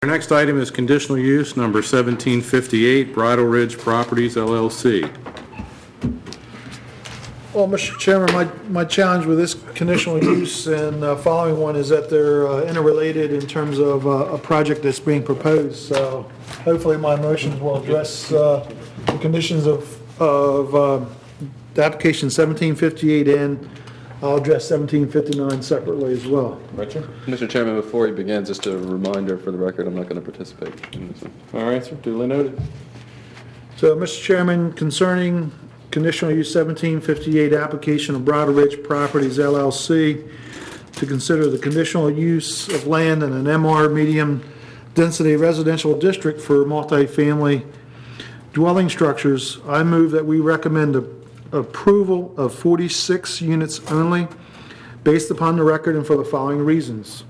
Our next item is conditional use number 1758, Bridle Ridge Properties, LLC. Well, Mr. Chairman, my challenge with this conditional use and following one is that they're interrelated in terms of a project that's being proposed. So hopefully my motions will address the conditions of the application 1758, and I'll address 1759 separately as well. Richard? Mr. Chairman, before he begins, just a reminder for the record, I'm not going to participate in this one. All right, sir. Duly noted. So, Mr. Chairman, concerning conditional use 1758 application of Bridle Ridge Properties, LLC, to consider the conditional use of land in an MR medium density residential district for multifamily dwelling structures, I move that we recommend approval of 46 units only based upon the record and for the following reasons.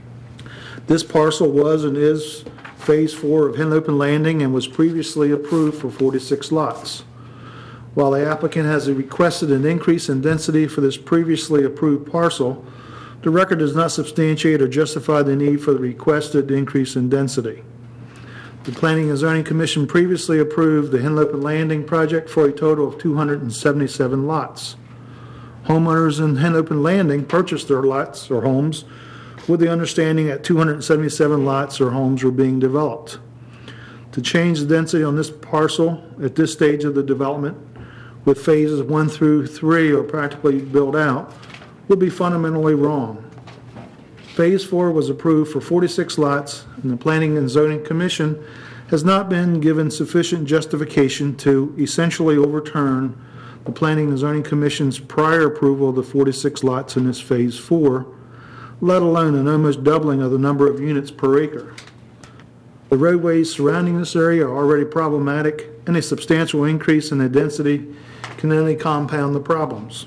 This parcel was and is phase 4 of Henlopen Landing and was previously approved for 46 lots. While the applicant has requested an increase in density for this previously approved parcel, the record does not substantiate or justify the need for the requested increase in density. The Planning and Zoning Commission previously approved the Henlopen Landing project for a total of 277 lots. Homeowners in Henlopen Landing purchased their lots or homes with the understanding that 277 lots or homes were being developed. To change the density on this parcel at this stage of the development, with phases 1 through 3 are practically built out, would be fundamentally wrong. Phase 4 was approved for 46 lots, and the Planning and Zoning Commission has not been given sufficient justification to essentially overturn the Planning and Zoning Commission's prior approval of the 46 lots in this Phase 4, let alone an almost doubling of the number of units per acre. The roadways surrounding this area are already problematic, and a substantial increase in the density can only compound the problems.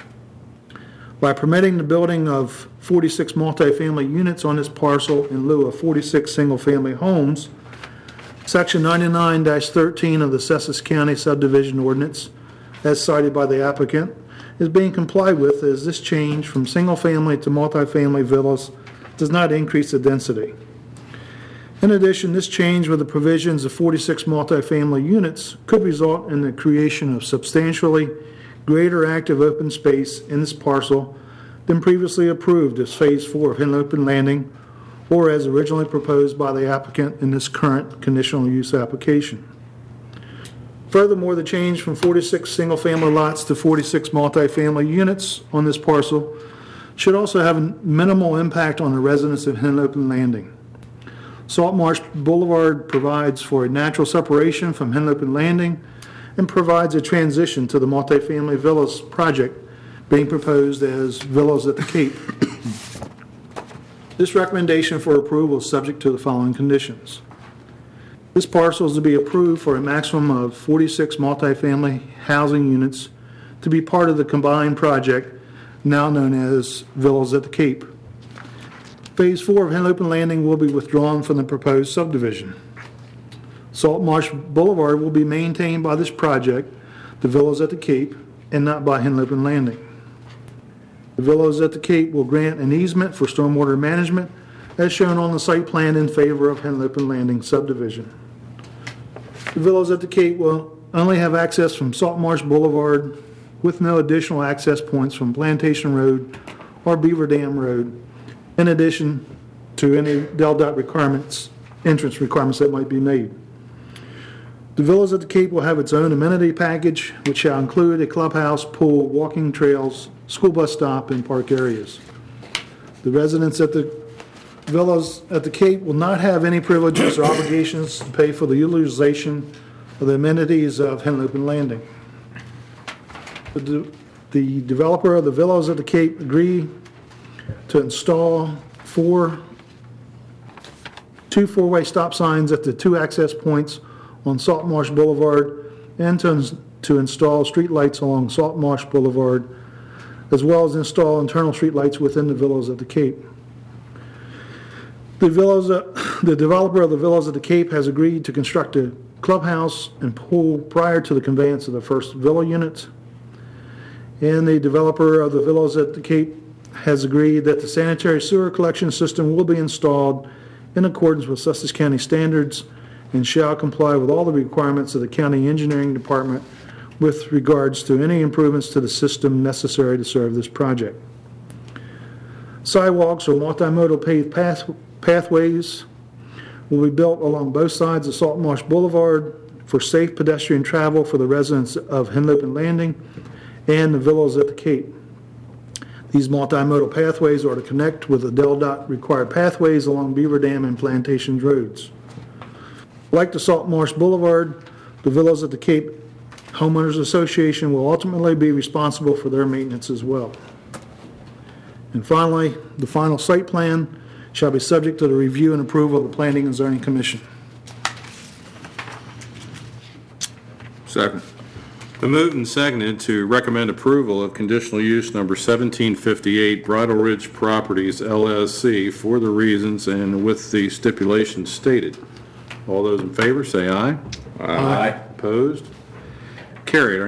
By permitting the building of 46 multifamily units on this parcel in lieu of 46 single-family homes, Section 99-13 of the Cessus County Subdivision Ordinance, as cited by the applicant, is being complied with, as this change from single-family to multifamily villas does not increase the density. In addition, this change with the provisions of 46 multifamily units could result in the creation of substantially greater active open space in this parcel than previously approved as Phase 4 of Henlopen Landing, or as originally proposed by the applicant in this current conditional use application. Furthermore, the change from 46 single-family lots to 46 multifamily units on this parcel should also have a minimal impact on the residents of Henlopen Landing. Saltmarsh Boulevard provides for a natural separation from Henlopen Landing and provides a transition to the multifamily villas project being proposed as Villas at the Cape. This recommendation for approval is subject to the following conditions. This parcel is to be approved for a maximum of 46 multifamily housing units to be part of the combined project now known as Villas at the Cape. Phase 4 of Henlopen Landing will be withdrawn from the proposed subdivision. Saltmarsh Boulevard will be maintained by this project, the Villas at the Cape, and not by Henlopen Landing. The Villas at the Cape will grant an easement for stormwater management as shown on the site plan in favor of Henlopen Landing subdivision. The Villas at the Cape will only have access from Saltmarsh Boulevard with no additional access points from Plantation Road or Beaver Dam Road, in addition to any DelDOT requirements, entrance requirements that might be made. The Villas at the Cape will have its own amenity package, which shall include a clubhouse, pool, walking trails, school bus stop, and park areas. The residents at the Villas at the Cape will not have any privileges or obligations to pay for the utilization of the amenities of Henlopen Landing. The developer of the Villas at the Cape agreed to install two four-way stop signs at the 2 access points on Saltmarsh Boulevard and to install street lights along Saltmarsh Boulevard, as well as install internal street lights within the Villas at the Cape. The developer of the Villas at the Cape has agreed to construct a clubhouse and pool prior to the conveyance of the first villa unit. And the developer of the Villas at the Cape has agreed that the sanitary sewer collection system will be installed in accordance with Sussex County standards and shall comply with all the requirements of the County Engineering Department with regards to any improvements to the system necessary to serve this project. Sidewalks or multimodal paved pathways will be built along both sides of Salt Marsh Boulevard for safe pedestrian travel for the residents of Henlopen Landing and the villas at the Cape. These multimodal pathways are to connect with the DelDOT required pathways along Beaver Dam and Plantation Roads. Like the Salt Marsh Boulevard, the villas at the Cape Homeowners Association will ultimately be responsible for their maintenance as well. And finally, the final site plan shall be subject to the review and approval of the Planning and Zoning Commission. Second. Been moved and seconded to recommend approval of conditional use number 1758 Bridle Ridge Properties LLC for the reasons and with the stipulations stated. All those in favor say aye. Aye. Opposed? Carried.